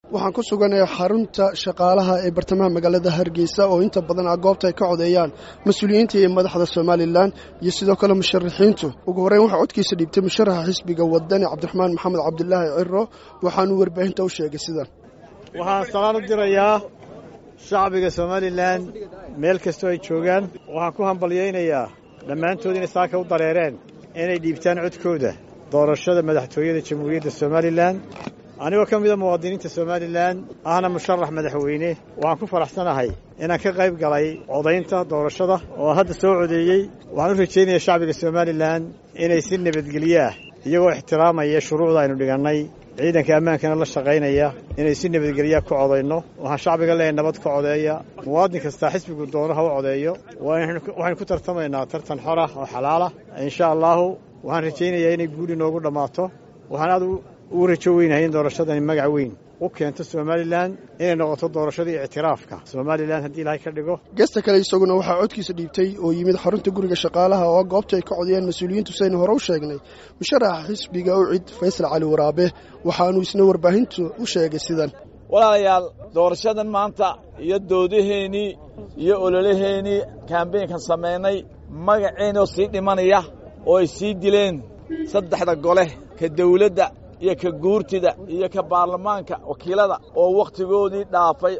waxaan ku suganahay xarunta shaqaalaha ee bartamaha magaalada Hargeysa oo inta badan goobta ay ka codeeyaan mas'uuliyiinta iyo madaxda Soomaaliland iyo sidoo kale musharaxiintu ugu horeyn waxa codkiisa dhiibtay musharaxa xisbiga wadani Cabdiraxmaan Maxamed Cabdullaahi Ciro waxaanu warbaahinta u sheegay sidan waxaan salaam u dirayaa shacbiga Soomaaliland meel kasta ay joogaan waxaan ku hambalyeeynayaa dhammaantood inay saaka u dareereen inay dhiibtaan codkooda doorashada madaxtooyada Jamhuuriyadda Soomaaliland anigoo ka mid ah muwaadiniinta Soomaaliland ahna musharax madaxweyne waxaan ku faraxsanahay inaan ka qayb galay codaynta doorashada oo hadda soo codeeyay waxaan u rajaynayaa shacbiga Soomaaliland inay si nabadgelyo ah iyagoo ixtiraamaya shuruucda aynu dhigannay ciidanka ammaankana la shaqaynaya inay si nabadgelyo ku codayno waxaan shacbiga leeyahay nabad ka codeeya muwaadin kasta xisbigu doonaha u codeeyo waxaan ku tartamaynaa tartan xor ah oo xalaal ah insha Allah waxaan rajaynayaa inay guul inoogu dhamaato waxaan aad u rajo weynahay in doorashadani magac weyn u keento Soomaaliland inay noqoto doorashadii ictiraafka Soomaaliland haddii Ilaahay ka dhigo geesta kale isaguna waxa codkiisa dhiibtay oo yimid xarunta guriga shaqaalaha oo goobta ay ka codiyeen mas'uuliyiintu sayna hore u sheegnay musharaxa xisbiga UCID Faysal Cali Waraabe waxaanu isna warbaahintu u sheegay sidan walaalayaal doorashadan maanta iyo doodaheeni iyo ololaheeni campaign-kan sameynay magaceena oo sii dhimanaya oo ay sii dileen saddexda gole ka dawladda iyo ka guurtida iyo ka baarlamaanka wakiilada oo waqtigoodii dhaafay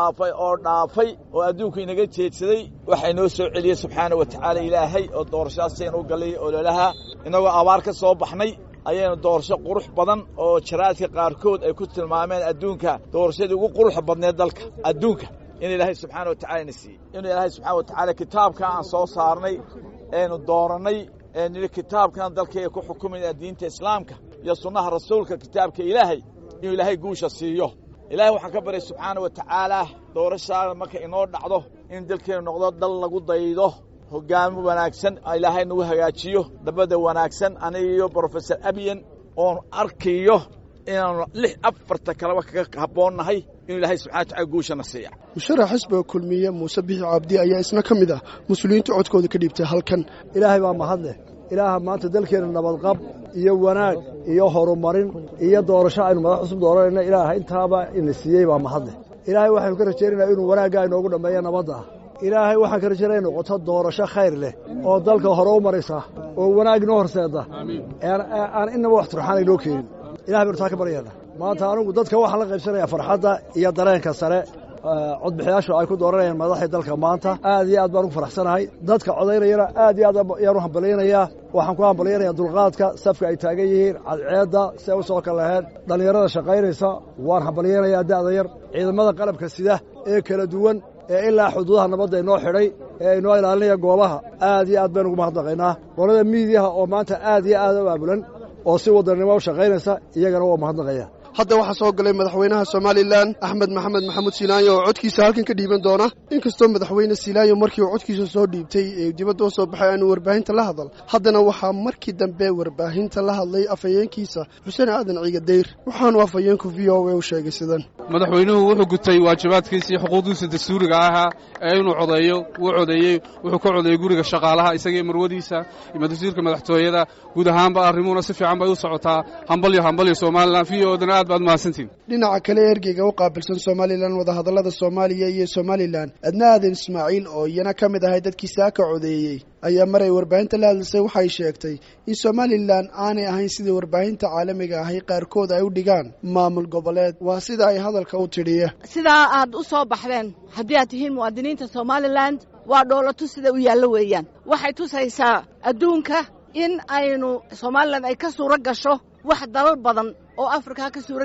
oo adduunku inaga jeedsaday waxay noo soo celiyay subxaana wa tacaala ilaahay oo doorashadaaseen u galay ololaha inagoo abaar ka soo baxnay ayaynu doorasho qurux badan oo jaraadka qaarkood ay ku tilmaameen adduunka doorashadii ugu quruxda badneed dalka adduunka in ilaahay subxaana wa tacaala na siiyey in ilaahay subxaana wa tacaala kitaabka aan soo saarnay aynu dooranay nili kitaabkan dalkayga ku xukumayna diinta islaamka iyo sunnaha rasuulka kitaabka ilaahay inuu ilaahay guusha siiyo ilaahay waxaan ka baryay subxaana wa tacaala doorashada marka inoo dhacdo in dalkeenu noqdo dal lagu daydo hoggaamo wanaagsan ilaahay nagu hagaajiyo dabada wanaagsan aniga iyo Professor Abiyan oon arkayo inaanu 4 kalaba kaga haboonahay inuu ilaahay subxaana wa tacaala guusha na siiyo musharax xisbiga kulmiye Muuse Bixi Cabdi ayaa isna ka mid ah mas'uuliyiinta codkooda ka dhiibtay halkan ilaahay baa mahad leh ilaaha maanta dalkeena nabad qab iyo wanaag iyo horumarin iyo doorasho aynu madax cusub dooranayna ilaaha intaaba in siiyay baa mahad leh ilaahay waxaan ka rajaynaynaa inuu wanaaga inoogu dhameeyo nabadda ilaahay waxaan ka rajaynaynaa noqoto doorasho khayr leh oo dalka hore u maraysa oo wanaag noo horseeda aan inaba wax turxaan inoo keenin ilaahay baa taa ka baryana maanta anigu dadka waxaan la qaybsanayaa farxadda iyo dareenka sare codbixiyaashu ay ku dooranayaan madaxda dalka maanta aad iyo aad baan ugu faraxsanahay dadka codaynayana aad iyo aad ayaan u hambaleynayaa waxaan ku hambaleynayaa dulqaadka safka ay taagan yihiin cadceedda si ay u soo kala laheen dhallinyarada shaqaynaysa waan hambaleynayaa da'da yar ciidamada qalabka sida ee kala duwan ee ilaa xuduudaha nabadda inoo xidhay ee inoo ilaalinaya goobaha aad iyo aad baynu ugu mahadnaqaynaa qolada miidiyaha oo maanta aad iyo aad u aabulan oo si wadannimo u shaqaynaysa iyagana waa mahadnaqaya hadda waxaa soo galay madaxweynaha Soomaaliland Axmed Maxamed Maxamuud Silaayo oo codkiisa halkan ka dhiiban doona inkastoo madaxweyne Silaayo markii uu codkiisa soo dhiibtay ee dibadda soo baxay aanu warbaahinta la hadal haddana waxaa markii dambe warbaahinta la hadlay afayeenkiisa Xuseen Aadan Ciiga Deyr waxaanu afayeenku VOA u sheegay sidan madaxweynuhu wuxuu gutay waajibaadkiisa iyo xuquuqdiisa dastuuriga ahaa ee inuu codeeyo wuxuu ka codeeyay guriga shaqaalaha isaga marwadiisa iyo madaxweynaha madaxtooyada guud ahaanba arrimuhuna si fiican bay u socotaa hambalyo Soomaaliland VOA dhinaca kale ergeyga u qaabilsan Soomaaliland wada hadallada Soomaaliya iyo Soomaaliland Adna Aadan Ismaaciil oo iyana ka mid ahay dadkii saaka codeeyay ayaa maray warbaahinta la hadlaysay waxay sheegtay in Soomaaliland aanay ahayn sidii warbaahinta caalamiga ahay qaarkood ay u dhigaan maamul goboleed waa sida ay hadalka u tiriye sidaa aad u soo baxdeen haddii aad tihiin muwaadiniinta Soomaaliland waa dowladu sida u yaallo weeyaan waxay tusaysaa adduunka in aynu Soomaaliland ay ka suura gasho wax dalal badan oo Afrika ka suura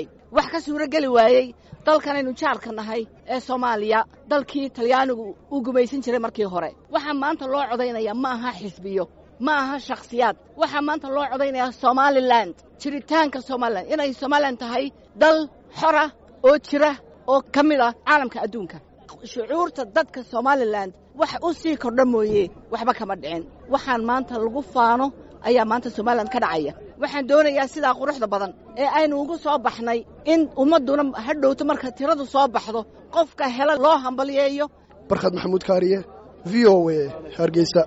gali waayay dalkanaynu jaarka nahay ee Soomaaliya dalkii Talyaanigu uu gumaysan jiray markii hore waxa maanta loo codeynaya ma aha xisbiyo ma aha shakhsiyaad waxa maanta loo codeynaya Soomaaliland jiritaanka Soomaaliland inay Soomaaliland tahay dal xora oo jira oo kamid ah caalamka adduunka shucuurta dadka Soomaaliland wax u sii kordha mooyee waxba kama dhicin waxaan maanta lagu faano ayaa maanta Soomaaliland ka dhacaya waxaan doonayaa sidaa quruxda badan ee aynu ugu soo baxnay in ummaduna hadhowto marka tiradu soo baxdo qofka hela loo hambaliyeeyo Barkad Maxamuud Kaariye VOA Hargeysa